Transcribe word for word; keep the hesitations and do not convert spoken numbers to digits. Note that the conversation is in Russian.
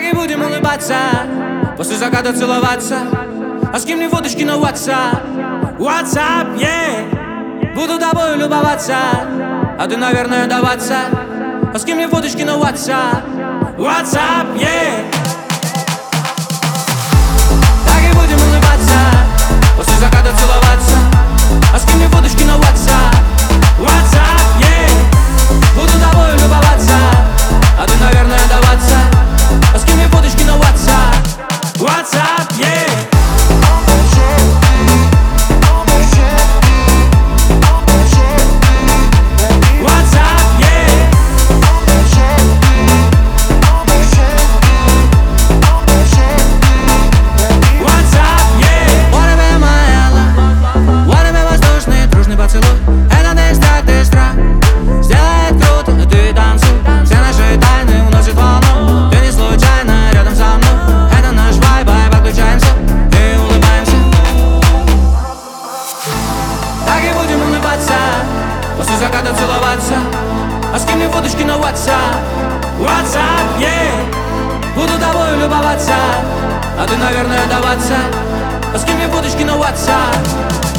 Так и будем улыбаться, после заката целоваться. А с кем не фоточки на WhatsApp, WhatsApp, yeah. Буду тобой любоваться, а ты, наверное, даваться. А с кем не фоточки на WhatsApp, WhatsApp, yeah. Так и будем улыбаться, после заката целоваться. А с кем не фоточки на WhatsApp, WhatsApp, yeah. Буду тобой любоваться, а ты, наверное, даваться. А с кем не фоточки на WhatsApp, WhatsApp, yeah. После заката целоваться, а с кем не фоточки на WhatsApp, WhatsApp, yeah. Буду тобой любоваться, а ты, наверное, даваться. А с кем не фоточки на WhatsApp,